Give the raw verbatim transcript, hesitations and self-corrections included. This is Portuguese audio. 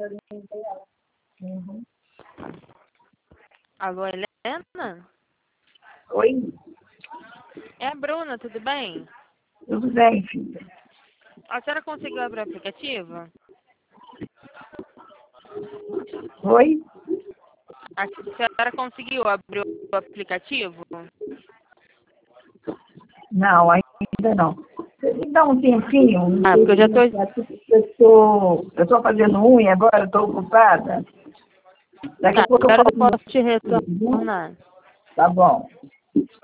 Uhum. Alô, Helena? Oi? É a Bruna, tudo bem? Tudo bem, filha? A senhora conseguiu abrir o aplicativo? Oi? A senhora conseguiu abrir o aplicativo? Não, ainda não. Você me dá um tempinho? Um Ah, porque eu já tô... tempinho, Eu estou eu tô fazendo unha agora, estou ocupada. Daqui Tá, a pouco que eu horas eu falo com posso te você, viu? retornar? Tá bom.